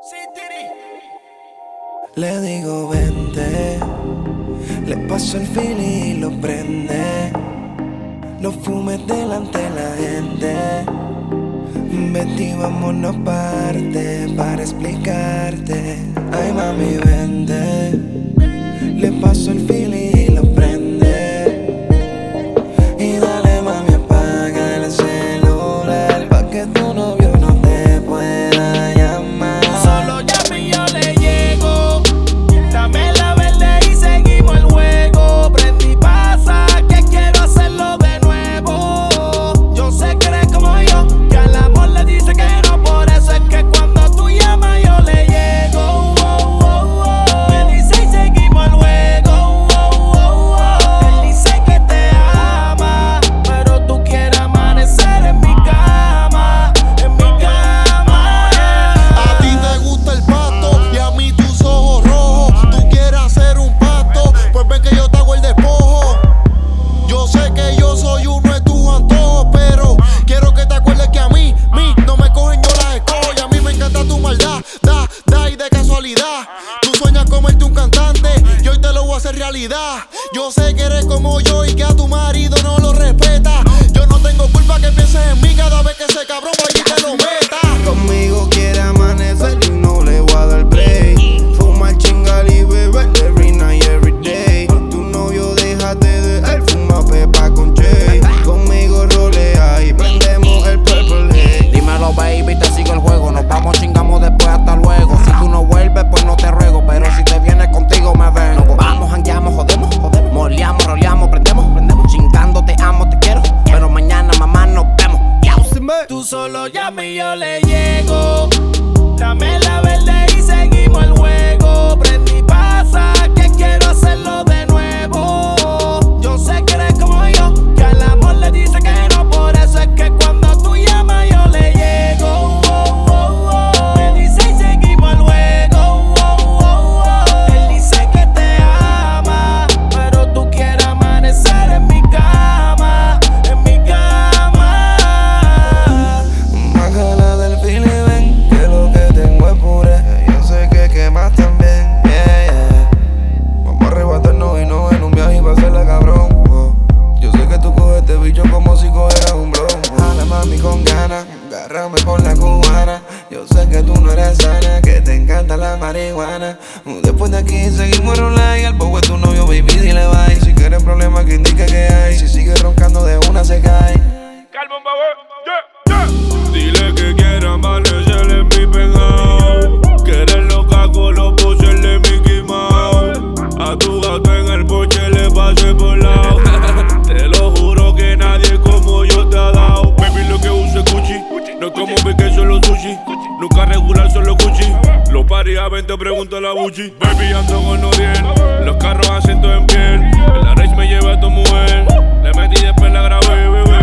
Le digo vente, le paso el fil y lo prende. No fumes delante de la gente. Vete y vámonos parte para explicarte. Ay mami vente, le paso el fil y lo prende. Y dale mami apaga el celular pa' que tu novio no te pueda llamar. Solo llame y yo le llego. Dame la verde y seguimos el juego. Prende y pasa que quiero hacerlo de nuevo. Yo sé que eres como yo, que al amor le dice que no. Por eso es que cuando tú llamas yo le llego. Me dice y seguimos el juego. Él dice que te ama, pero tú quieres amanecer en mi cama. En mi cama. A ti te gusta el pasto y a mí tus ojos rojos. Tú quieres hacer un pacto, pues ven que yo te hago el despojo. Yo sé que yo soy uno de tus antojos, pero quiero que te acuerdes que a mí no me cogen, yo las escojo. Y a mí me encanta tu maldad, da y de casualidad. Tú sueñas comerte un cantante y hoy te lo voy a hacer realidad. Yo sé que eres como yo y que a tu marido no lo respeta. Yo no tengo culpa que pienses en mí cada vez que ese cabrón vaya y te lo meta. Conmigo quiere amanecer y no le voy a dar break. Fumar, chingar y beber every night, every day. Tu novio déjate de él, fuma pepa con Jay. Conmigo rolea y prendemos el purple haze. Dímelo baby, te sigo el juego. Nos vamos, chingamos después, hasta luego. Si tú no vuelves, pues no te ruego. Pero si te vienes contigo me ven. Nos vamos, jangueamos, jodemos. Moleamos, roleamos, prendemos. Chingando, te amo, te quiero. Pero mañana mamá nos vemos. Tú solo llame y yo le llego. Dame la verde y seguimos el juego. Prende y pasa que quiero hacerlo de nuevo. Yo sé que eres como yo, que al amor le dice que no. Por eso es que cuando tú llamas yo le llego. Me dice y seguimos el juego. Él dice que te ama, pero tú quieres amanecer en mi cama. En mi cama. Bájala del fil y ven que lo que tengo es puré. Yo sé que quemas también, yeah. Vamos a arrebatarnos y no en un viaje y va a hacerla cabrón. Yo sé que tú coges este bicho como si cogieras un blon. Jala mami con ganas, agárrame con la cubana. Yo sé que tú no eres sana, que te encanta la marihuana. Después de aquí seguimos en un like. Al poco es tu novio, baby, dile bye. Si quieres problemas que indique que hay. Si sigue roncando de una se cae. Dile que quiere amanecer en mi penthouse. Que eres loca con los poses de Mickey Mouse. A tu gato en el porche le pasé por lado. Te lo juro que nadie como yo te ha dado. Baby, lo que uso es Gucci. No es como que solo sushi. Nunca regular, solo Gucci. Los paris a 20 pregunto a la Gucci. Baby, ando con Odiel. Los carros asientos en piel. En la race me lleva a tu mujer. Le metí después la grabé, bebé.